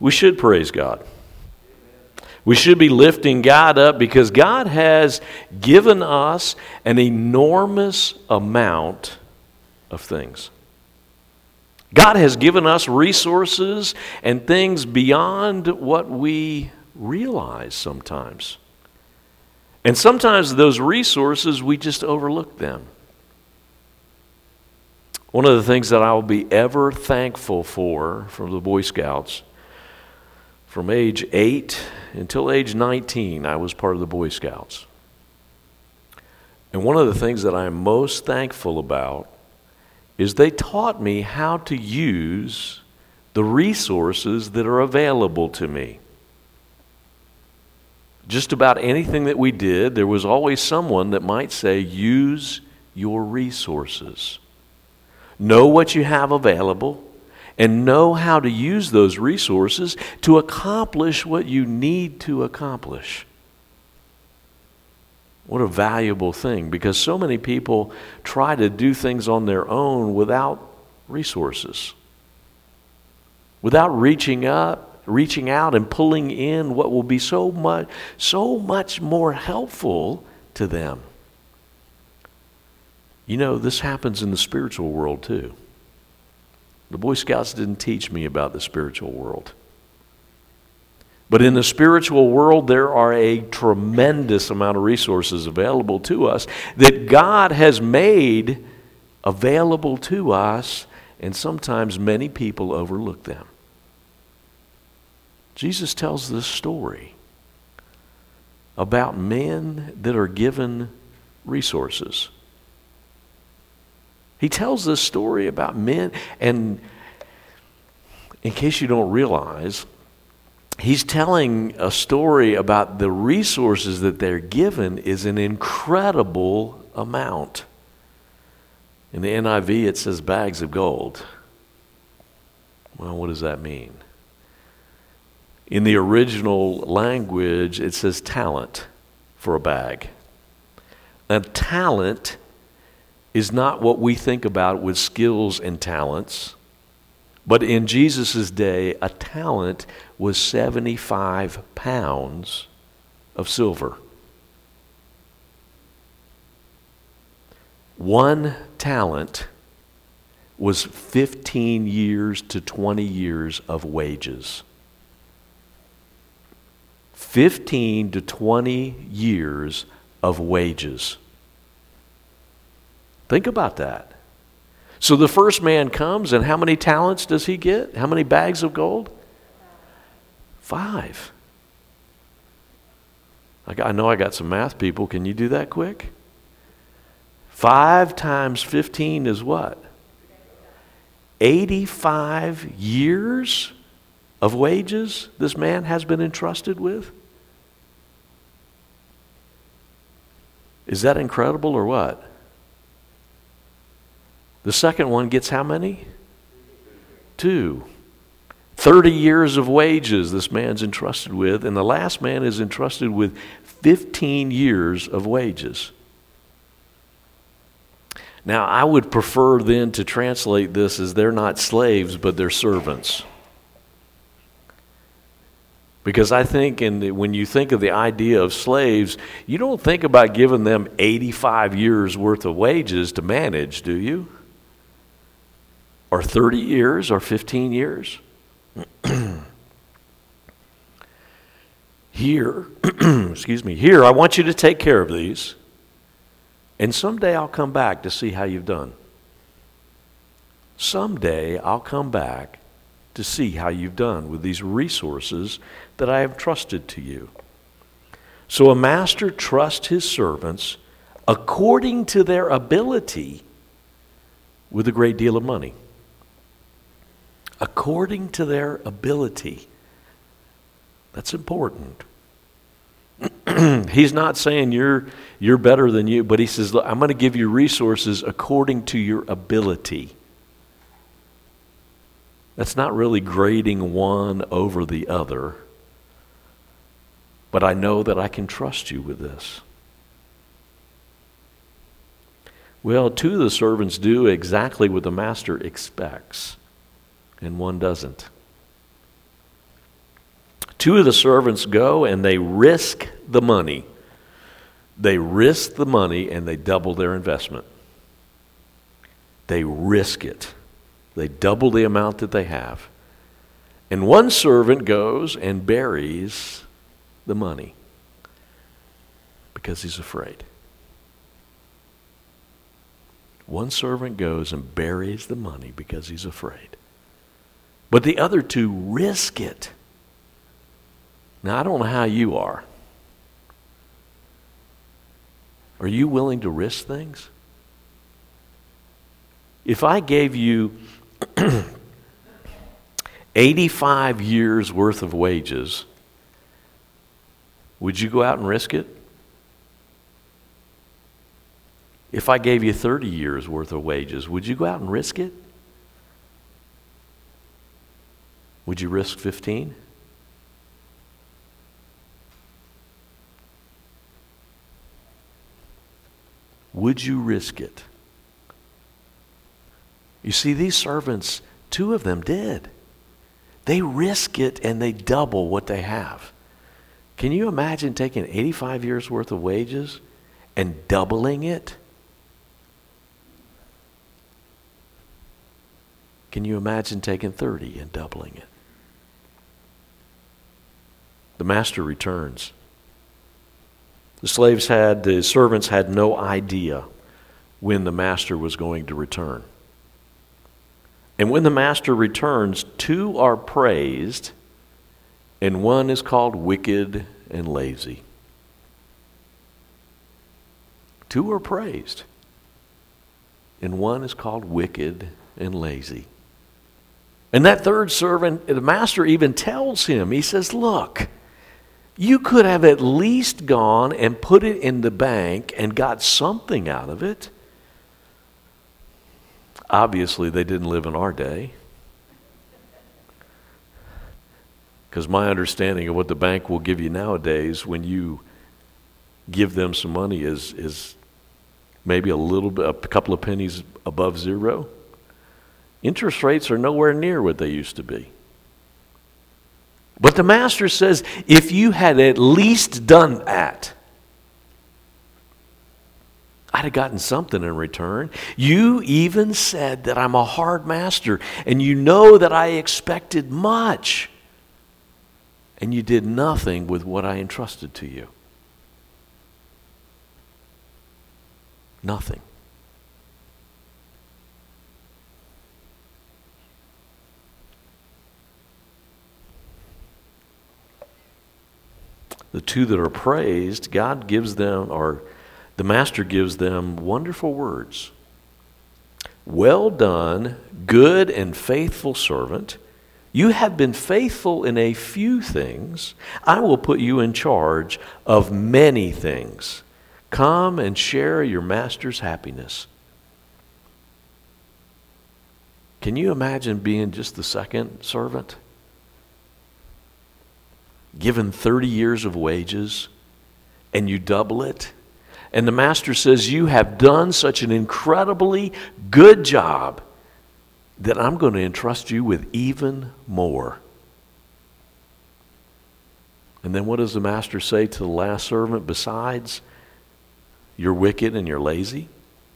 we should praise God. We should be lifting God up because God has given us an enormous amount of things. God has given us resources and things beyond what we realize sometimes. And sometimes those resources, we just overlook them. One of the things that I will be ever thankful for from the Boy Scouts, from age 8 until age 19, I was part of the Boy Scouts. And one of the things that I'm most thankful about is they taught me how to use the resources that are available to me. Just about anything that we did, there was always someone that might say, use your resources. Know what you have available and know how to use those resources to accomplish what you need to accomplish. What a valuable thing, because so many people try to do things on their own without resources, without reaching out and pulling in what will be so much more helpful to them. You know, this happens in the spiritual world too. The Boy Scouts didn't teach me about the spiritual world. But in the spiritual world, there are a tremendous amount of resources available to us that God has made available to us, and sometimes many people overlook them. Jesus tells this story about men that are given resources. He tells this story about men, and in case you don't realize, he's telling a story about the resources that they're given is an incredible amount. In the NIV, it says bags of gold. Well, what does that mean? In the original language, it says talent for a bag. A talent is not what we think about with skills and talents. But in Jesus' day, a talent was 75 pounds of silver. 1 talent was 15 years to 20 years of wages. 15 to 20 years of wages. Think about that. So the first man comes, and how many talents does he get? How many bags of gold? 5. I know I got some math people. Can you do that quick? 5 times 15 is what? 85 years of wages this man has been entrusted with? Is that incredible or what? The second one gets how many? 2. 30 years of wages this man's entrusted with, and the last man is entrusted with 15 years of wages. Now, I would prefer then to translate this as they're not slaves, but they're servants. Because I think when you think of the idea of slaves, you don't think about giving them 85 years worth of wages to manage, do you? Or 30 years or 15 years? Here, here I want you to take care of these, and someday I'll come back to see how you've done. Someday I'll come back to see how you've done with these resources that I have trusted to you. So a master trusts his servants according to their ability with a great deal of money. According to their ability. That's important. He's not saying you're better than you, but he says, look, I'm going to give you resources according to your ability. That's not really grading one over the other, but I know that I can trust you with this. Well, 2 of the servants do exactly what the master expects, and one doesn't. Two of the servants go and they risk the money. They risk the money and they double their investment. They risk it. They double the amount that they have. And one servant goes and buries the money because he's afraid. One servant goes and buries the money because he's afraid. But the other two risk it. Now, I don't know how you are. Are you willing to risk things? If I gave you 85 years worth of wages, would you go out and risk it? If I gave you 30 years worth of wages, would you go out and risk it? Would you risk 15? Would you risk it? You see, these servants, two of them did. They risk it and they double what they have. Can you imagine taking 85 years worth of wages and doubling it? Can you imagine taking 30 and doubling it? The master returns. The servants had no idea when the master was going to return. And when the master returns, two are praised, and one is called wicked and lazy. Two are praised, and one is called wicked and lazy. And that third servant, the master even tells him, he says, look, you could have at least gone and put it in the bank and got something out of it. Obviously, they didn't live in our day. Because my understanding of what the bank will give you nowadays when you give them some money is maybe a couple of pennies above zero. Interest rates are nowhere near what they used to be. But the master says, if you had at least done that, I'd have gotten something in return. You even said that I'm a hard master, and you know that I expected much, and you did nothing with what I entrusted to you. Nothing. The two that are praised, God gives them, or the master gives them wonderful words. Well done, good and faithful servant. You have been faithful in a few things. I will put you in charge of many things. Come and share your master's happiness. Can you imagine being just the second servant? Given 30 years of wages, and you double it. And the master says, you have done such an incredibly good job that I'm going to entrust you with even more. And then what does the master say to the last servant besides, you're wicked and you're lazy?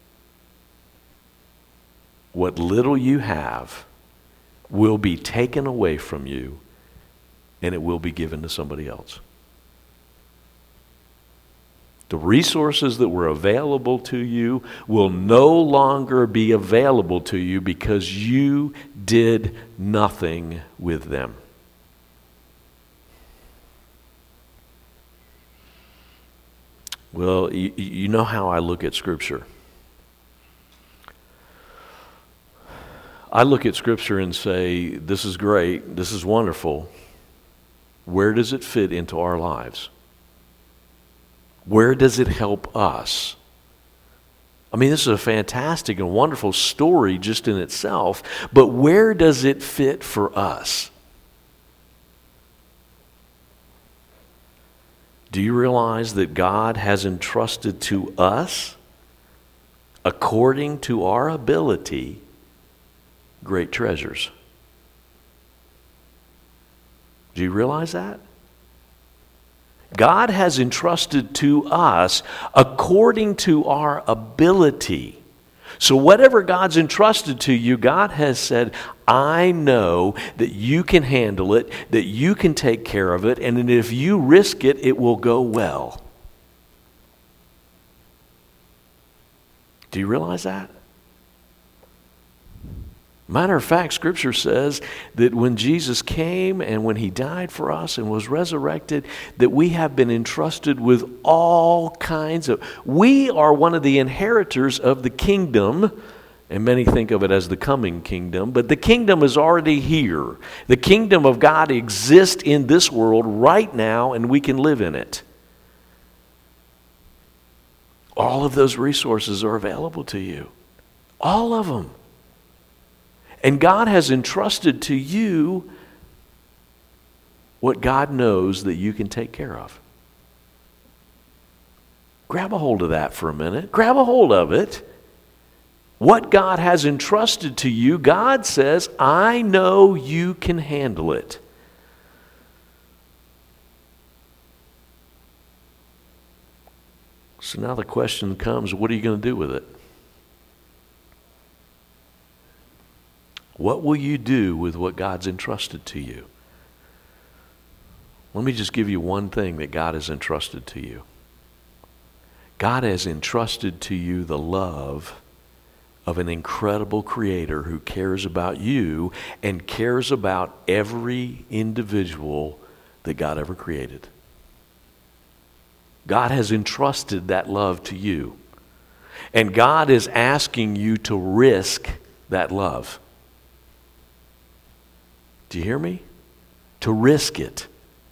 What little you have will be taken away from you, and it will be given to somebody else. The resources that were available to you will no longer be available to you because you did nothing with them. Well, you know how I look at Scripture. I look at Scripture and say, this is great, this is wonderful. Where does it fit into our lives? Where does it help us? I mean, this is a fantastic and wonderful story just in itself, but where does it fit for us? Do you realize that God has entrusted to us, according to our ability, great treasures? Do you realize that? God has entrusted to us according to our ability. So whatever God's entrusted to you, God has said, I know that you can handle it, that you can take care of it, and that if you risk it, it will go well. Do you realize that? Matter of fact, Scripture says that when Jesus came and when He died for us and was resurrected, that we have been entrusted with all kinds of... We are one of the inheritors of the kingdom, and many think of it as the coming kingdom, but the kingdom is already here. The kingdom of God exists in this world right now, and we can live in it. All of those resources are available to you. All of them. And God has entrusted to you what God knows that you can take care of. Grab a hold of that for a minute. Grab a hold of it. What God has entrusted to you, God says, I know you can handle it. So now the question comes, what are you going to do with it? What will you do with what God's entrusted to you? Let me just give you one thing that God has entrusted to you. God has entrusted to you the love of an incredible Creator who cares about you and cares about every individual that God ever created. God has entrusted that love to you. And God is asking you to risk that love. Do you hear me? To risk it.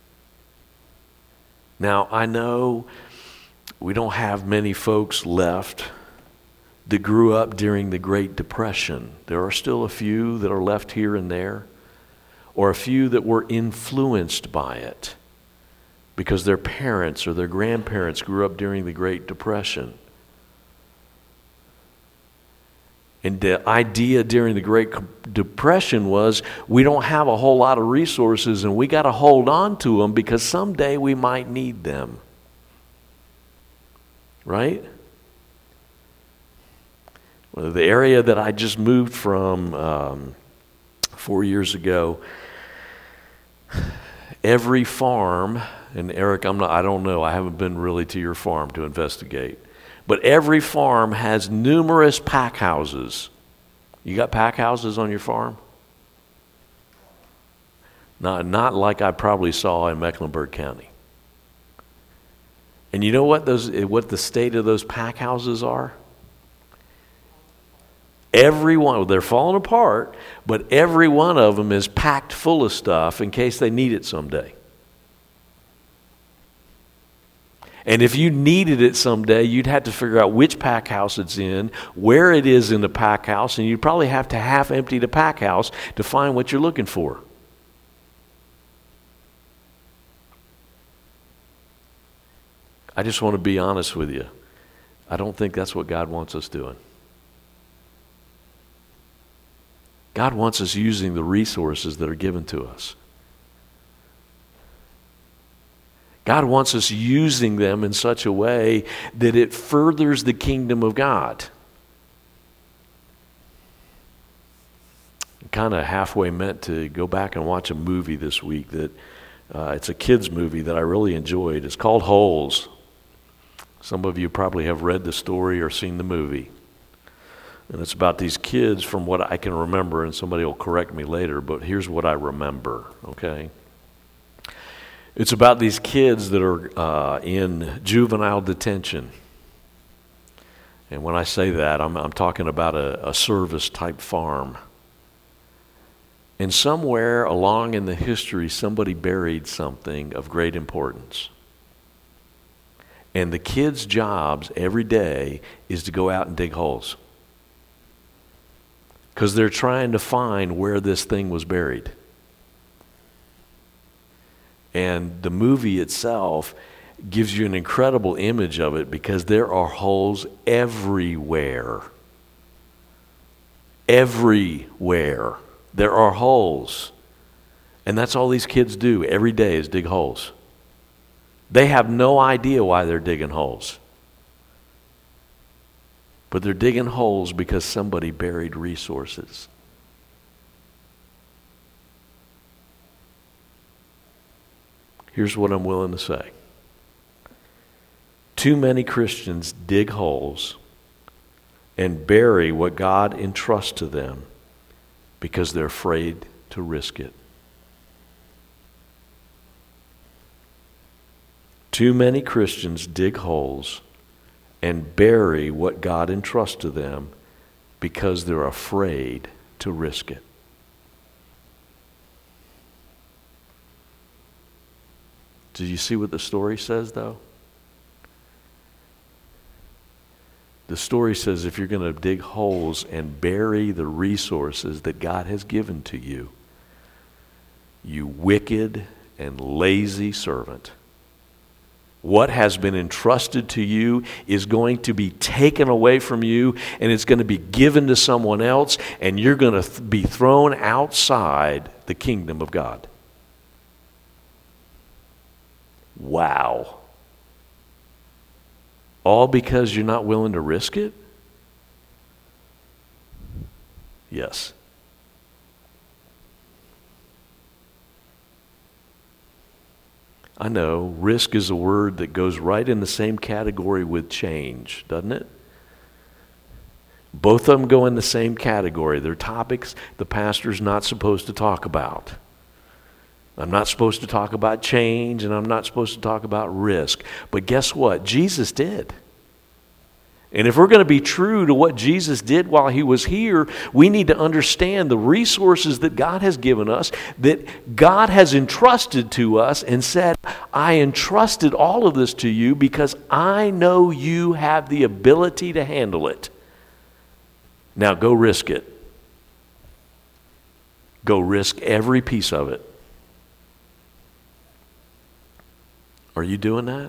Now, I know we don't have many folks left that grew up during the Great Depression. There are still a few that are left here and there, or a few that were influenced by it because their parents or their grandparents grew up during the Great Depression. And the idea during the Great Depression was we don't have a whole lot of resources and we got to hold on to them because someday we might need them. Right? Well, the area that I just moved from 4 years ago, every farm, and Eric, I don't know, I haven't been really to your farm to investigate. But every farm has numerous pack houses. You got pack houses on your farm? Not like I probably saw in Mecklenburg County. And you know what the state of those pack houses are? Every one, they're falling apart, but every one of them is packed full of stuff in case they need it someday. And if you needed it someday, you'd have to figure out which pack house it's in, where it is in the pack house, and you'd probably have to half empty the pack house to find what you're looking for. I just want to be honest with you. I don't think that's what God wants us doing. God wants us using the resources that are given to us. God wants us using them in such a way that it furthers the kingdom of God. I'm kind of halfway meant to go back and watch a movie this week that it's a kids movie that I really enjoyed. It's called Holes. Some of you probably have read the story or seen the movie. And it's about these kids from what I can remember, and somebody will correct me later, but here's what I remember, okay? It's about these kids that are in juvenile detention. And when I say that, I'm talking about a service-type farm. And somewhere along in the history, somebody buried something of great importance. And the kids' jobs every day is to go out and dig holes. Because they're trying to find where this thing was buried. And the movie itself gives you an incredible image of it because there are holes everywhere. Everywhere. There are holes. And that's all these kids do every day is dig holes. They have no idea why they're digging holes. But they're digging holes because somebody buried resources. Here's what I'm willing to say. Too many Christians dig holes and bury what God entrusts to them because they're afraid to risk it. Too many Christians dig holes and bury what God entrusts to them because they're afraid to risk it. Did you see what the story says, though? The story says if you're going to dig holes and bury the resources that God has given to you, you wicked and lazy servant, what has been entrusted to you is going to be taken away from you, and it's going to be given to someone else, and you're going to be thrown outside the kingdom of God. Wow. All because you're not willing to risk it? Yes. I know, risk is a word that goes right in the same category with change, doesn't it? Both of them go in the same category. They're topics the pastor's not supposed to talk about. I'm not supposed to talk about change, and I'm not supposed to talk about risk. But guess what? Jesus did. And if we're going to be true to what Jesus did while he was here, we need to understand the resources that God has given us, that God has entrusted to us and said, I entrusted all of this to you because I know you have the ability to handle it. Now go risk it. Go risk every piece of it. Are you doing that?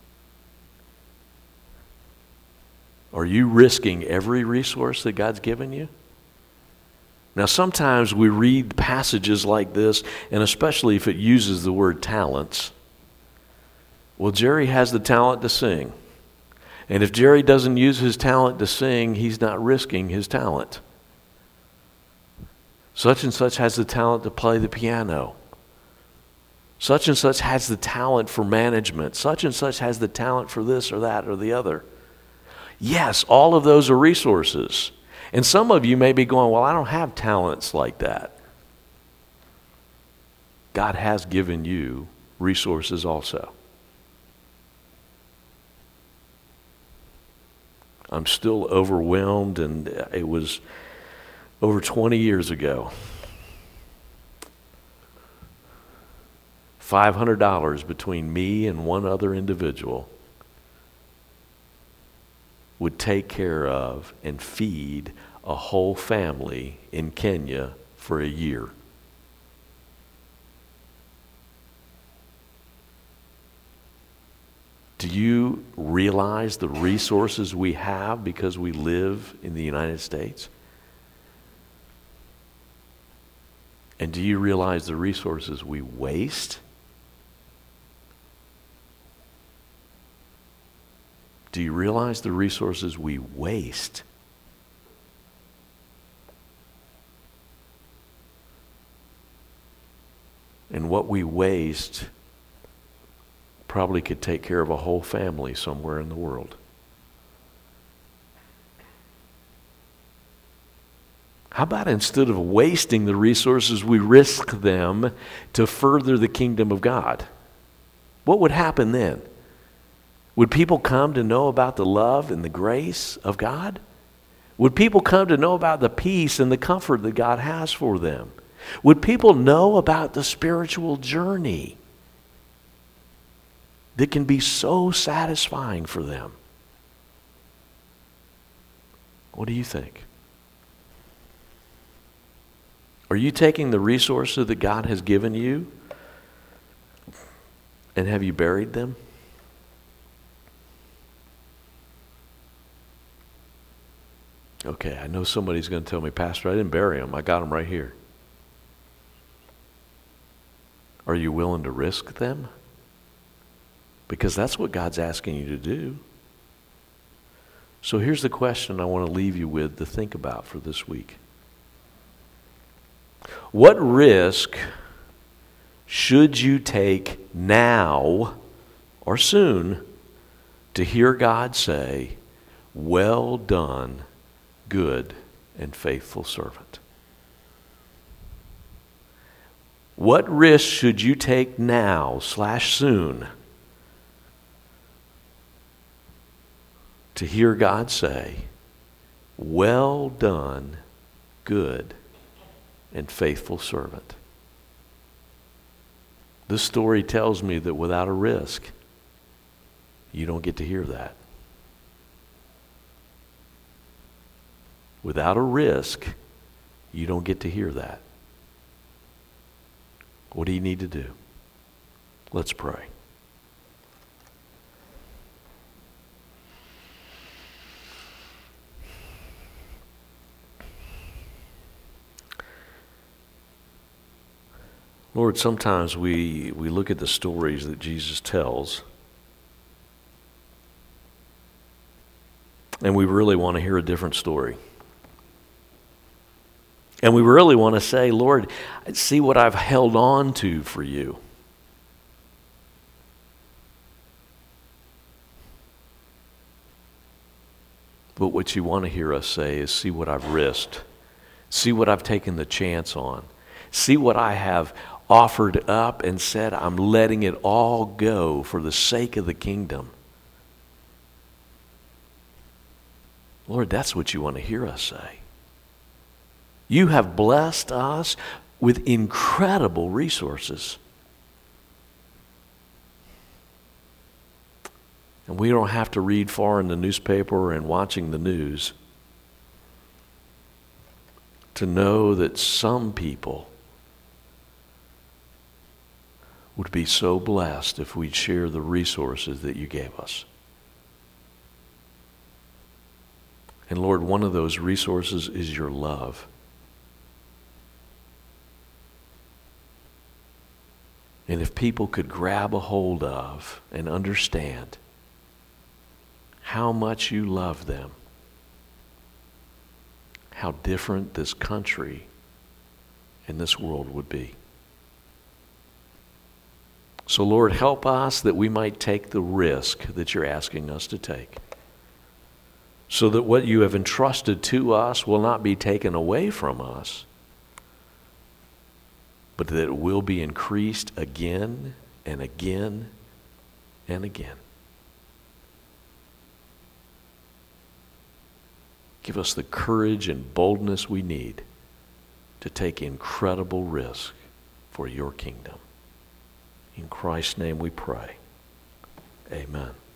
Are you risking every resource that God's given you? Now, sometimes we read passages like this, and especially if it uses the word talents. Well, Jerry has the talent to sing. And if Jerry doesn't use his talent to sing, he's not risking his talent. Such and such has the talent to play the piano. Such and such has the talent for management. Such and such has the talent for this or that or the other. Yes, all of those are resources. And some of you may be going, well, I don't have talents like that. God has given you resources also. I'm still overwhelmed, and it was over 20 years ago. $500 between me and one other individual would take care of and feed a whole family in Kenya for a year. Do you realize the resources we have because we live in the United States? And do you realize the resources we waste? Do you realize the resources we waste? And what we waste probably could take care of a whole family somewhere in the world. How about instead of wasting the resources, we risk them to further the kingdom of God? What would happen then? Would people come to know about the love and the grace of God? Would people come to know about the peace and the comfort that God has for them? Would people know about the spiritual journey that can be so satisfying for them? What do you think? Are you taking the resources that God has given you and have you buried them? Okay, I know somebody's going to tell me, Pastor, I didn't bury them. I got them right here. Are you willing to risk them? because that's what God's asking you to do. So here's the question I want to leave you with to think about for this week. What risk should you take now or soon to hear God say, "Well done, good and faithful servant"? What risk should you take now/soon to hear God say, "Well done, good and faithful servant"? This story tells me that without a risk, you don't get to hear that. Without a risk, you don't get to hear that. What do you need to do? Let's pray. Lord, sometimes we look at the stories that Jesus tells, and we really want to hear a different story. And we really want to say, "Lord, see what I've held on to for you." But what you want to hear us say is, "See what I've risked. See what I've taken the chance on. See what I have offered up and said, I'm letting it all go for the sake of the kingdom." Lord, that's what you want to hear us say. You have blessed us with incredible resources. And we don't have to read far in the newspaper and watching the news to know that some people would be so blessed if we'd share the resources that you gave us. And Lord, one of those resources is your love. And if people could grab a hold of and understand how much you love them, how different this country and this world would be. So Lord, help us that we might take the risk that you're asking us to take, so that what you have entrusted to us will not be taken away from us, but that it will be increased again and again and again. Give us the courage and boldness we need to take incredible risk for your kingdom. In Christ's name we pray. Amen.